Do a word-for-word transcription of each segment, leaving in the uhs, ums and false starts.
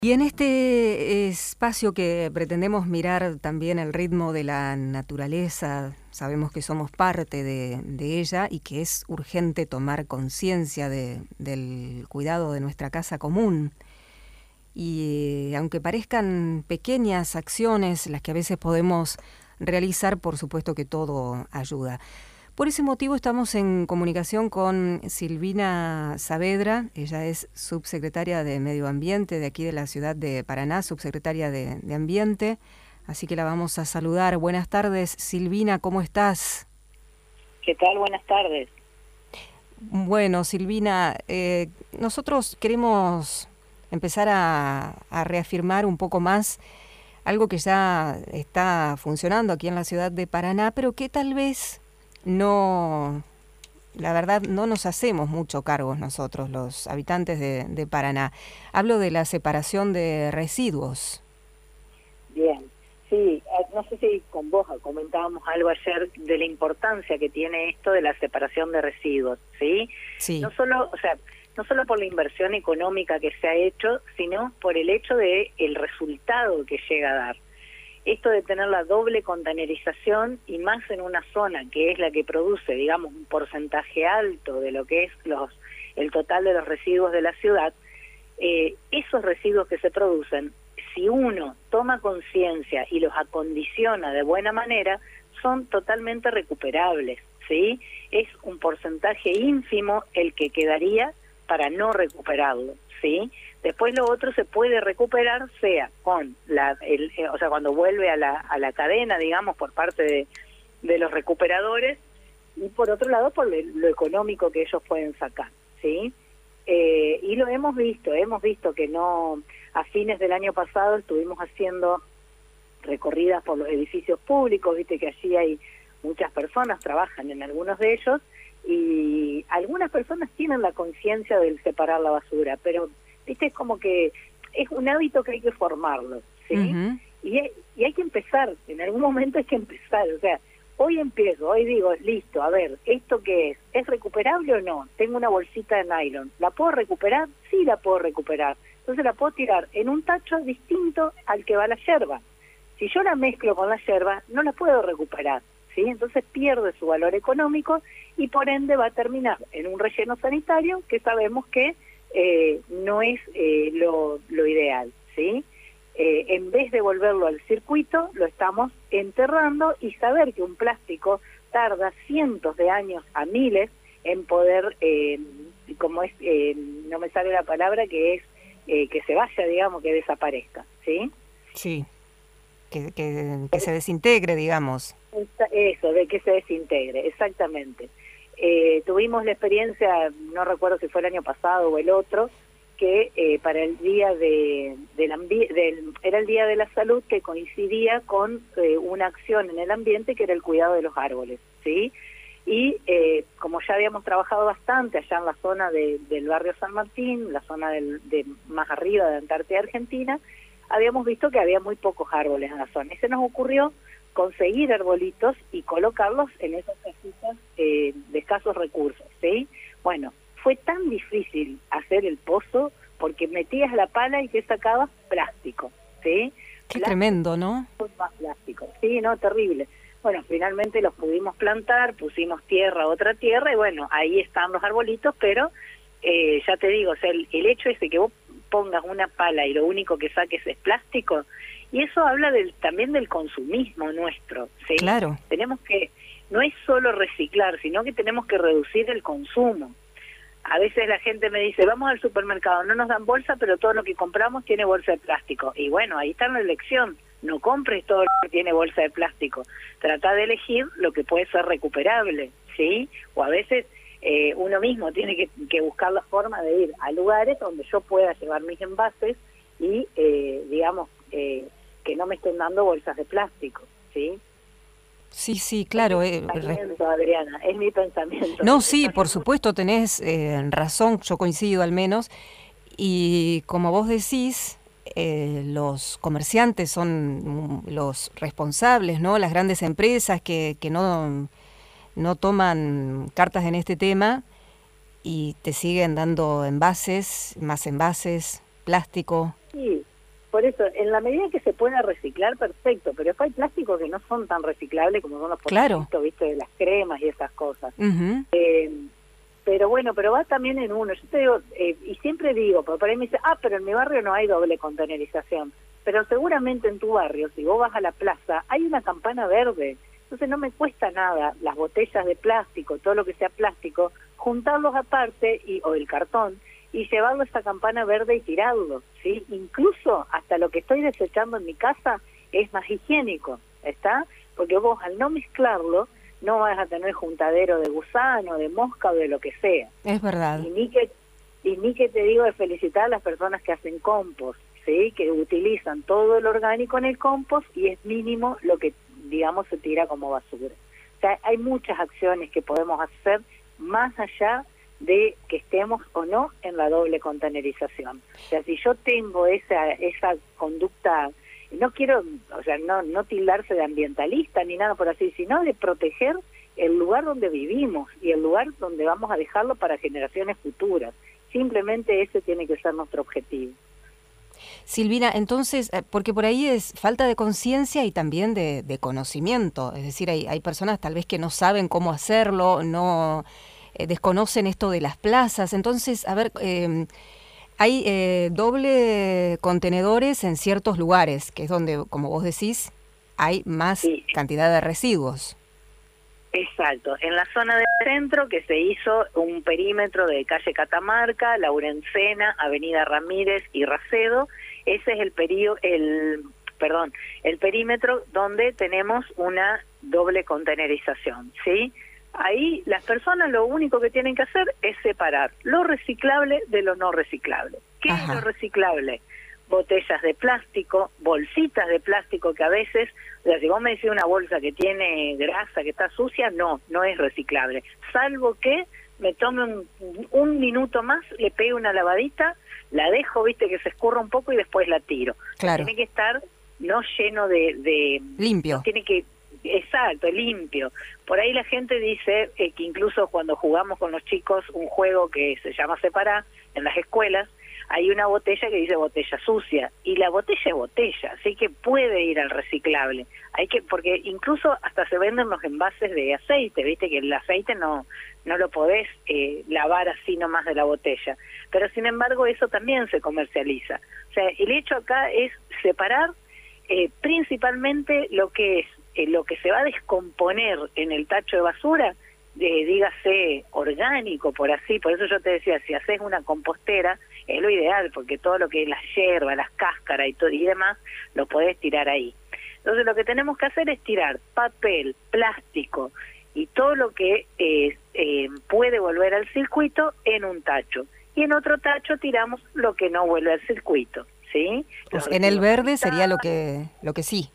Y en este espacio que pretendemos mirar también el ritmo de la naturaleza, sabemos que somos parte de, de ella y que es urgente tomar conciencia de, del cuidado de nuestra casa común. Y eh, aunque parezcan pequeñas acciones las que a veces podemos realizar, por supuesto que todo ayuda. Por ese motivo estamos en comunicación con Silvina Saavedra. Ella es subsecretaria de Medio Ambiente de aquí de la ciudad de Paraná, subsecretaria de, de Ambiente. Así que la vamos a saludar. Buenas tardes, Silvina, ¿cómo estás? ¿Qué tal? Buenas tardes. Bueno, Silvina, eh, nosotros queremos empezar a, a reafirmar un poco más algo que ya está funcionando aquí en la ciudad de Paraná, pero que tal vez no, la verdad, no nos hacemos mucho cargos nosotros, los habitantes de, de Paraná. Hablo de la separación de residuos. Bien, sí, no sé si con vos comentábamos algo ayer de la importancia que tiene esto de la separación de residuos, ¿sí? Sí. No solo, o sea, no solo por la inversión económica que se ha hecho, sino por el hecho de el resultado que llega a dar. Esto de tener la doble containerización y más en una zona que es la que produce, digamos, un porcentaje alto de lo que es los el total de los residuos de la ciudad, eh, esos residuos que se producen, si uno toma conciencia y los acondiciona de buena manera, son totalmente recuperables, ¿sí? Es un porcentaje ínfimo el que quedaría para no recuperarlo, ¿sí? Después lo otro se puede recuperar, sea con la, el, o sea, cuando vuelve a la, a la cadena, digamos, por parte de, de los recuperadores, y por otro lado por lo, lo económico que ellos pueden sacar, ¿sí? Eh, y lo hemos visto, hemos visto que no, a fines del año pasado estuvimos haciendo recorridas por los edificios públicos, viste que allí hay muchas personas, trabajan en algunos de ellos, y algunas personas tienen la conciencia del separar la basura, pero viste, es como que es un hábito que hay que formarlo, ¿sí? Uh-huh. Y, hay, y hay que empezar, en algún momento hay que empezar, o sea, hoy empiezo, hoy digo, listo, a ver, ¿esto qué es? ¿Es recuperable o no? Tengo una bolsita de nylon, ¿la puedo recuperar? Sí la puedo recuperar, entonces la puedo tirar en un tacho distinto al que va la yerba. Si yo la mezclo con la yerba, no la puedo recuperar, ¿sí? Entonces pierde su valor económico y por ende va a terminar en un relleno sanitario que sabemos que Eh, no es eh, lo, lo ideal, ¿sí? Eh, en vez de volverlo al circuito, lo estamos enterrando y saber que un plástico tarda cientos de años a miles en poder, eh, como es, eh, no me sale la palabra, que es eh, que se vaya, digamos, que desaparezca, ¿sí? Sí, que, que, que se desintegre, digamos. Eso, de que se desintegre, exactamente. Eh, tuvimos la experiencia, no recuerdo si fue el año pasado o el otro, que eh, para el día de, del, del era el día de la salud, que coincidía con eh, una acción en el ambiente que era el cuidado de los árboles, ¿sí? Y eh, como ya habíamos trabajado bastante allá en la zona de, del barrio San Martín, la zona del, de más arriba de Antártida Argentina, habíamos visto que había muy pocos árboles en la zona. Y se nos ocurrió conseguir arbolitos y colocarlos en esas cajitas eh, de escasos recursos, ¿sí? Bueno, fue tan difícil hacer el pozo porque metías la pala y te sacabas plástico, ¿sí? Qué plástico, tremendo, ¿no? Más plástico, sí, no, terrible. Bueno, finalmente los pudimos plantar, pusimos tierra, otra tierra, y bueno, ahí están los arbolitos, pero eh, ya te digo, o sea, el, el hecho es de que vos pongas una pala y lo único que saques es plástico, y eso habla del, también del consumismo nuestro, ¿sí? Claro. Tenemos que, no es solo reciclar, sino que tenemos que reducir el consumo. A veces la gente me dice, vamos al supermercado, no nos dan bolsa, pero todo lo que compramos tiene bolsa de plástico. Y bueno, ahí está la elección, no compres todo lo que tiene bolsa de plástico. Trata de elegir lo que puede ser recuperable, ¿sí? O a veces eh, uno mismo tiene que, que buscar la forma de ir a lugares donde yo pueda llevar mis envases y, eh, digamos, eh, que no me estén dando bolsas de plástico, ¿sí? Sí, sí, claro. Es mi pensamiento, eh, Adriana, es mi pensamiento. No, sí, por supuesto, tenés eh, razón, yo coincido al menos, y como vos decís, eh, los comerciantes son los responsables, ¿no? Las grandes empresas que, que no, no toman cartas en este tema y te siguen dando envases, más envases, plástico. Sí. por eso, en la medida que se pueda reciclar, perfecto, pero después hay plásticos que no son tan reciclables como son los claro. potitos, viste, de las cremas y esas cosas. Uh-huh. eh, pero bueno, pero va también en uno. Yo te digo, eh, y siempre digo, porque por ahí me dice, ah, pero en mi barrio no hay doble contenerización. Pero seguramente en tu barrio, si vos vas a la plaza, hay una campana verde. Entonces no me cuesta nada las botellas de plástico, todo lo que sea plástico, juntarlos aparte, y o el cartón, y llevarlo a esta campana verde y tirarlo, ¿sí? Incluso hasta lo que estoy desechando en mi casa es más higiénico, ¿está? Porque vos al no mezclarlo, no vas a tener juntadero de gusano, de mosca o de lo que sea. Es verdad. Y ni que, y ni que te digo de felicitar a las personas que hacen compost, ¿sí? Que utilizan todo el orgánico en el compost y es mínimo lo que, digamos, se tira como basura. O sea, hay muchas acciones que podemos hacer más allá de que estemos o no en la doble contenerización. O sea, si yo tengo esa esa conducta, no quiero, o sea, no no tildarse de ambientalista ni nada por así, sino de proteger el lugar donde vivimos y el lugar donde vamos a dejarlo para generaciones futuras. Simplemente ese tiene que ser nuestro objetivo. Silvina, entonces, porque por ahí es falta de conciencia y también de, de conocimiento, es decir, hay, hay personas tal vez que no saben cómo hacerlo, no eh, desconocen esto de las plazas, entonces, a ver, eh, hay eh, doble contenedores en ciertos lugares, que es donde, como vos decís, hay más sí. cantidad de residuos. Exacto, en la zona del centro que se hizo un perímetro de calle Catamarca, Laurencena, Avenida Ramírez y Racedo, ese es el período, el perdón, el perímetro donde tenemos una doble contenerización, ¿sí? Ahí las personas lo único que tienen que hacer es separar lo reciclable de lo no reciclable. ¿Qué Ajá. es lo reciclable? Botellas de plástico, bolsitas de plástico que a veces, o sea, si vos me decís una bolsa que tiene grasa, que está sucia, no, no es reciclable. Salvo que me tome un, un minuto más, le pegue una lavadita, la dejo, viste, que se escurra un poco y después la tiro. Claro. Tiene que estar no lleno de... de limpio. No tiene que... Exacto, limpio. Por ahí la gente dice eh, que incluso cuando jugamos con los chicos un juego que se llama Separar en las escuelas, hay una botella que dice botella sucia y la botella es botella, así que puede ir al reciclable. Hay que, porque incluso hasta se venden los envases de aceite, viste que el aceite no no lo podés eh, lavar así nomás de la botella, pero sin embargo eso también se comercializa. O sea, el hecho acá es separar eh, principalmente lo que es eh, lo que se va a descomponer en el tacho de basura, de, dígase orgánico, por así, por eso yo te decía, si haces una compostera, es lo ideal, porque todo lo que es la hierba, las cáscaras y todo y demás, lo podés tirar ahí. Entonces lo que tenemos que hacer es tirar papel, plástico y todo lo que eh, eh, puede volver al circuito en un tacho. Y en otro tacho tiramos lo que no vuelve al circuito, ¿sí? Pues en el verde sería lo que lo que sí.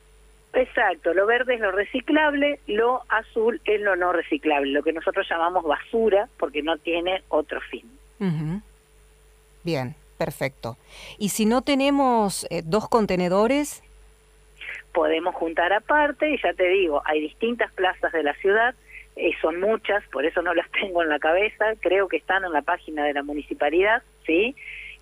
Exacto, lo verde es lo reciclable, lo azul es lo no reciclable, lo que nosotros llamamos basura, porque no tiene otro fin. Uh-huh. Bien, perfecto. ¿Y si no tenemos eh, dos contenedores? Podemos juntar aparte, y ya te digo, hay distintas plazas de la ciudad, eh, son muchas, por eso no las tengo en la cabeza, creo que están en la página de la municipalidad, ¿sí?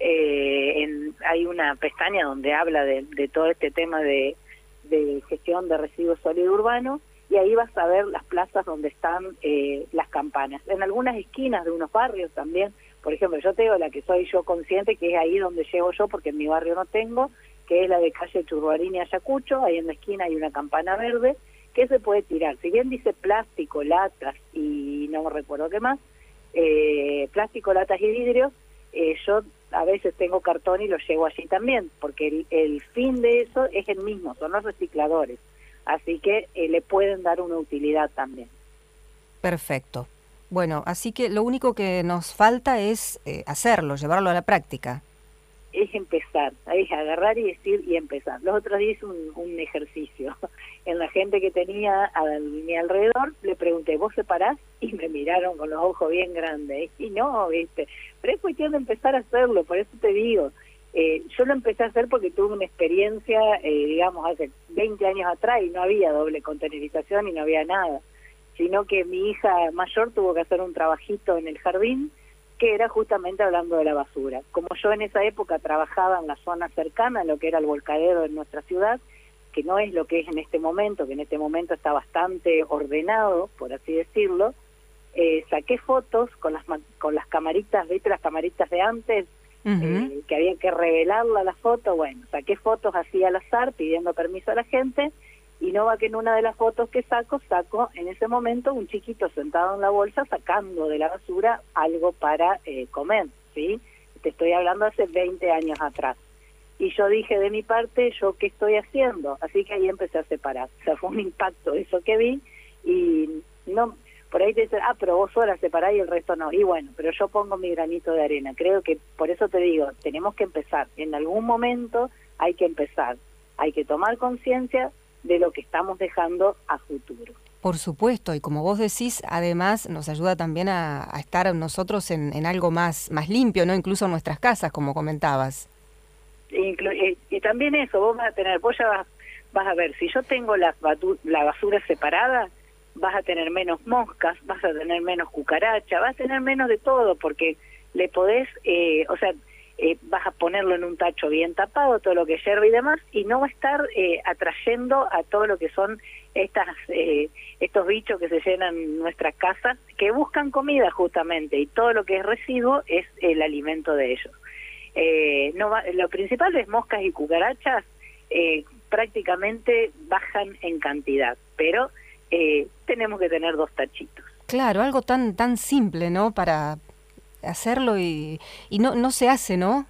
Eh, en, hay una pestaña donde habla de, de todo este tema de... de gestión de residuos sólidos urbanos, y ahí vas a ver las plazas donde están eh, las campanas. En algunas esquinas de unos barrios también, por ejemplo, yo te digo la que soy yo consciente, que es ahí donde llego yo, porque en mi barrio no tengo, que es la de calle Churruarín y Ayacucho, ahí en la esquina hay una campana verde, que se puede tirar. Si bien dice plástico, latas y no me recuerdo qué más, eh, plástico, latas y vidrios, eh, yo a veces tengo cartón y lo llevo allí también, porque el, el fin de eso es el mismo, son los recicladores, así que eh, le pueden dar una utilidad también. Perfecto. Bueno, así que lo único que nos falta es eh, hacerlo, llevarlo a la práctica. Es empezar, es agarrar y decir y empezar. Los otros días hice un, un ejercicio. En la gente que tenía a mi alrededor, le pregunté, ¿vos separás? Y me miraron con los ojos bien grandes. Y no, viste, pero es cuestión de empezar a hacerlo, por eso te digo. Eh, yo lo empecé a hacer porque tuve una experiencia, eh, digamos, hace veinte años atrás y no había doble contenerización y no había nada. Sino que mi hija mayor tuvo que hacer un trabajito en el jardín que era justamente hablando de la basura. Como yo en esa época trabajaba en la zona cercana a lo que era el volcadero de nuestra ciudad, que no es lo que es en este momento, que en este momento está bastante ordenado, por así decirlo, eh, saqué fotos con las con las camaritas, ¿viste? Las camaritas de antes, uh-huh. eh, que había que revelarla la foto. Bueno, saqué fotos así al azar, pidiendo permiso a la gente, y no va que en una de las fotos que saco, saco en ese momento un chiquito sentado en la bolsa sacando de la basura algo para eh, comer, ¿sí? Te estoy hablando hace veinte años atrás. Y yo dije de mi parte, ¿yo qué estoy haciendo? Así que ahí empecé a separar. O sea, fue un impacto eso que vi, y no, por ahí te dicen, ah, pero vos sola separás y el resto no. Y bueno, pero yo pongo mi granito de arena. Creo que, por eso te digo, tenemos que empezar. En algún momento hay que empezar. Hay que tomar conciencia de lo que estamos dejando a futuro. Por supuesto, y como vos decís, además nos ayuda también a, a estar nosotros en, en algo más, más limpio, ¿no? Incluso en nuestras casas, como comentabas. Inclu y, y también eso, vos vas a tener, vos ya vas, vas a ver, si yo tengo la, la basura separada, vas a tener menos moscas, vas a tener menos cucaracha, vas a tener menos de todo, porque le podés, eh, o sea, eh, vas a ponerlo en un tacho bien tapado, todo lo que hierve y demás, y no va a estar eh, atrayendo a todo lo que son estas eh, estos bichos que se llenan nuestras casas, que buscan comida justamente, y todo lo que es residuo es el alimento de ellos. Eh, no va, lo principal es moscas y cucarachas, eh, prácticamente bajan en cantidad, pero eh, tenemos que tener dos tachitos. Claro, algo tan tan simple, ¿no? Para hacerlo y, y no no se hace, ¿no?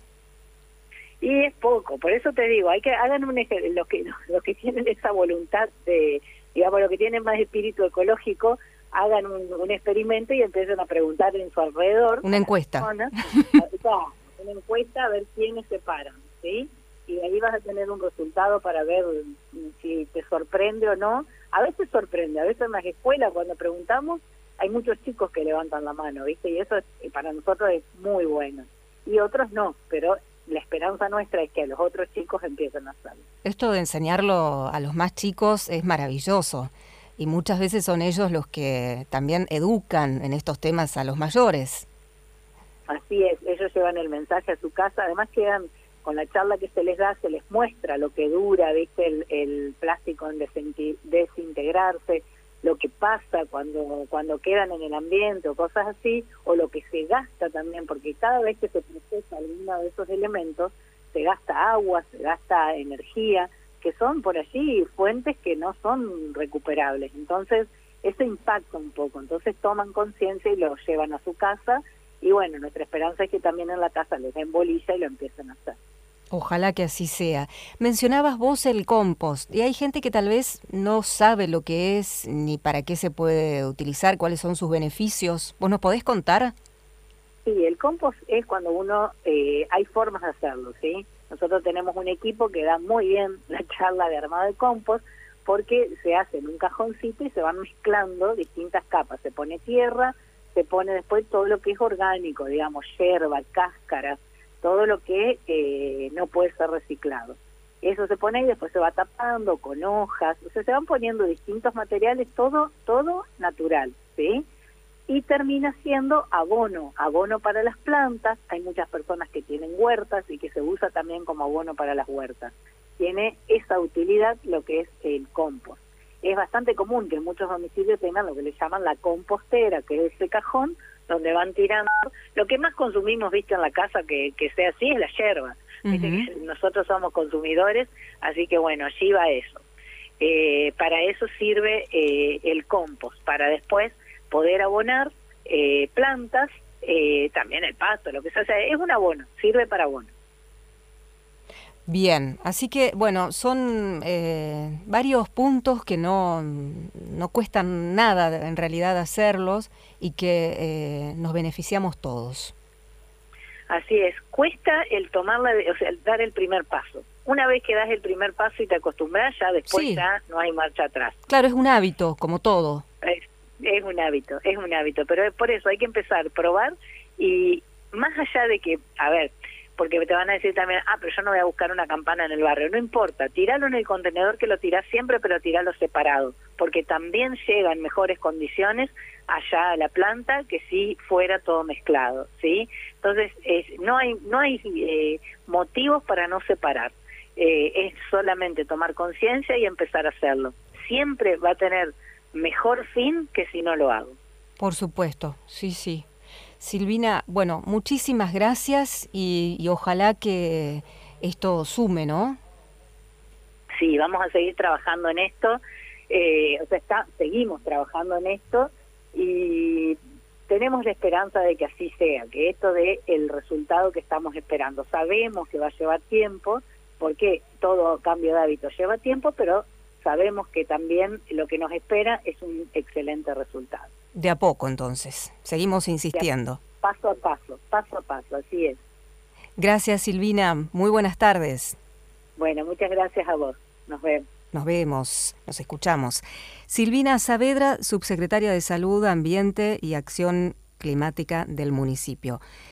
Y es poco, por eso te digo, hay que hagan un los que los que tienen esa voluntad de, digamos, los que tienen más espíritu ecológico, hagan un, un experimento y empiecen a preguntar en su alrededor. Una encuesta. Personas, una encuesta a ver quiénes se paran, ¿sí? Y ahí vas a tener un resultado para ver si te sorprende o no. A veces sorprende, a veces en las escuelas cuando preguntamos hay muchos chicos que levantan la mano, ¿viste? Y eso es, para nosotros es muy bueno. Y otros no, pero la esperanza nuestra es que los otros chicos empiecen a hacerlo. Esto de enseñarlo a los más chicos es maravilloso. Y muchas veces son ellos los que también educan en estos temas a los mayores. Así es, ellos llevan el mensaje a su casa, además quedan, con la charla que se les da, se les muestra lo que dura, ¿viste? El, el plástico en desintegrarse, lo que pasa cuando cuando quedan en el ambiente o cosas así, o lo que se gasta también, porque cada vez que se procesa alguno de esos elementos, se gasta agua, se gasta energía, que son por allí fuentes que no son recuperables. Entonces, eso impacta un poco, entonces toman conciencia y lo llevan a su casa. Y bueno, nuestra esperanza es que también en la casa les den bolilla y lo empiecen a hacer. Ojalá que así sea. Mencionabas vos el compost, y hay gente que tal vez no sabe lo que es, ni para qué se puede utilizar, cuáles son sus beneficios. ¿Vos nos podés contar? Sí, el compost es cuando uno, eh, hay formas de hacerlo, ¿sí? Nosotros tenemos un equipo que da muy bien la charla de armado de compost, porque se hace en un cajoncito y se van mezclando distintas capas. Se pone tierra, se pone después todo lo que es orgánico, digamos, yerba, cáscara, todo lo que eh, no puede ser reciclado. Eso se pone y después se va tapando con hojas, o sea, se van poniendo distintos materiales, todo todo natural, ¿sí? Y termina siendo abono, abono para las plantas. Hay muchas personas que tienen huertas y que se usa también como abono para las huertas. Tiene esa utilidad lo que es el compost. Es bastante común que en muchos domicilios tengan lo que le llaman la compostera, que es ese cajón donde van tirando. Lo que más consumimos, viste, en la casa que, que sea así es la yerba. Uh-huh. Viste que nosotros somos consumidores, así que bueno, allí va eso. Eh, para eso sirve eh, el compost, para después poder abonar eh, plantas, eh, también el pasto, lo que sea. O sea, es un abono, sirve para abono. Bien, así que, bueno, son eh, varios puntos que no, no cuestan nada en realidad hacerlos y que eh, nos beneficiamos todos. Así es, cuesta el tomarla, o sea, el dar el primer paso. Una vez que das el primer paso y te acostumbras, ya después sí. Ya no hay marcha atrás. Claro, es un hábito, como todo. Es, es un hábito, es un hábito, pero por eso hay que empezar a probar y más allá de que, a ver, porque te van a decir también, ah, pero yo no voy a buscar una campana en el barrio. No importa, tiralo en el contenedor que lo tirás siempre, pero tiralo separado, porque también llega en mejores condiciones allá a la planta que si fuera todo mezclado, ¿sí? Entonces, es, no hay, no hay eh, motivos para no separar. Eh, es solamente tomar conciencia y empezar a hacerlo. Siempre va a tener mejor fin que si no lo hago. Por supuesto, sí, sí. Silvina, bueno, muchísimas gracias y, y ojalá que esto sume, ¿no? Sí, vamos a seguir trabajando en esto, eh, o sea, está, seguimos trabajando en esto y tenemos la esperanza de que así sea, que esto dé el resultado que estamos esperando. Sabemos que va a llevar tiempo, porque todo cambio de hábito lleva tiempo, pero sabemos que también lo que nos espera es un excelente resultado. De a poco, entonces. Seguimos insistiendo. Paso a paso, paso a paso, así es. Gracias, Silvina. Muy buenas tardes. Bueno, muchas gracias a vos. Nos vemos. Nos vemos, nos escuchamos. Silvina Saavedra, subsecretaria de Salud, Ambiente y Acción Climática del municipio.